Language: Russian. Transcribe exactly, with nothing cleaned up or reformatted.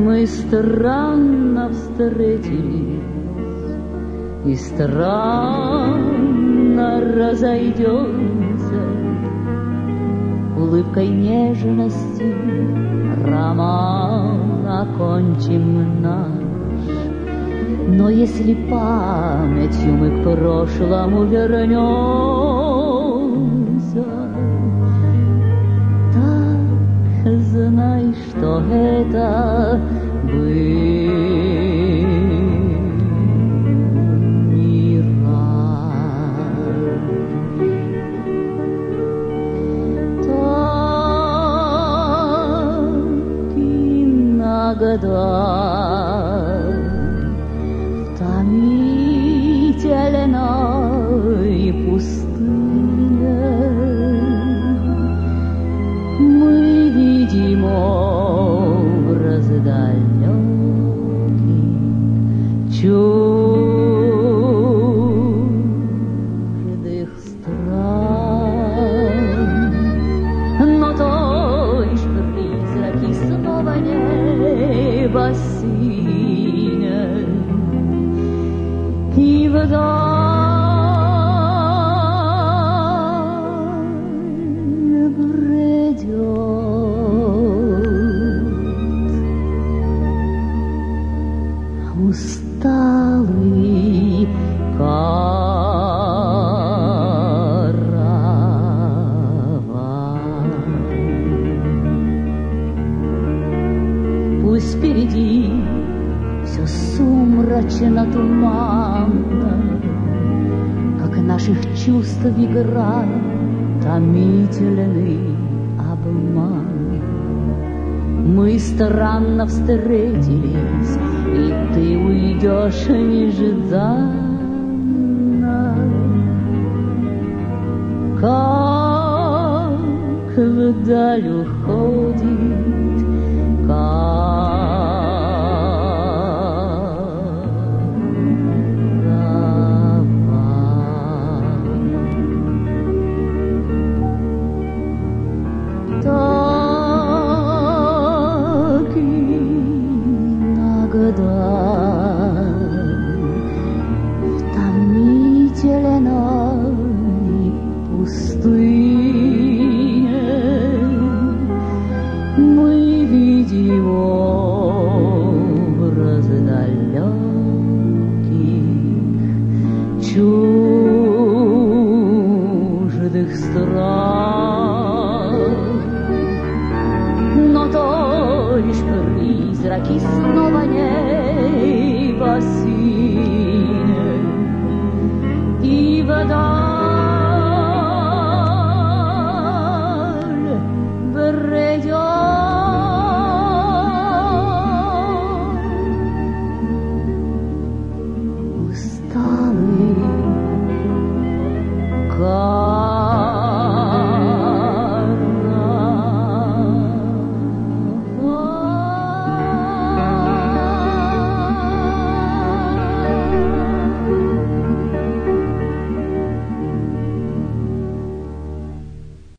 Мы странно встретились и странно разойдемся. Улыбкой нежности роман окончим наш. Но если памятью мы к прошлому вернемся, так знай, что это был мираж. Так и иногда в томительной пустыне мы видим образ далекий, чуждых стран. Но той ж призраки снова небо синее, и вдаль бредет усталый караван. Пусть впереди все сумрачно, туманно, как наших чувств игра, томительный обман. Мы странно встретились, и ты уйдешь нежданно, как вдаль уходит караван. Так иногда в томительной пустыне мы видим образ далеких чувств.